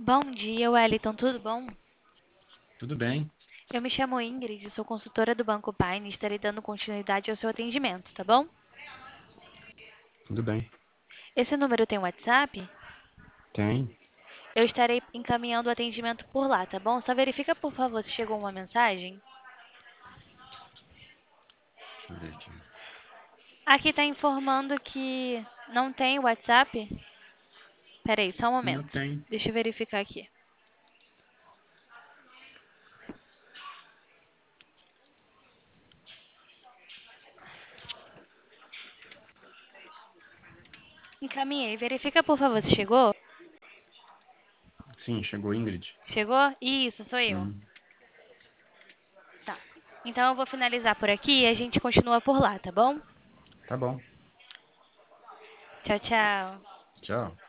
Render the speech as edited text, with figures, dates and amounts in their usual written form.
Bom dia, Wellington, tudo bom? Tudo bem? Eu me chamo Ingrid, sou consultora do Banco Pine e estarei dando continuidade ao seu atendimento, tá bom? Tudo bem. Esse número tem WhatsApp? Tem. Eu estarei encaminhando o atendimento por lá, tá bom? Só verifica, por favor, se chegou uma mensagem. Deixa eu ver aqui. Aqui está informando que não tem WhatsApp. Peraí, só um Sim, eu momento. tenho. Deixa eu verificar aqui. Encaminhei. Verifica, por favor, se chegou. Sim, chegou Ingrid. Chegou? Isso, sou eu. Hum, Tá. Então eu vou finalizar por aqui e a gente continua por lá, tá bom? tá bom. Tchau, tchau. Tchau.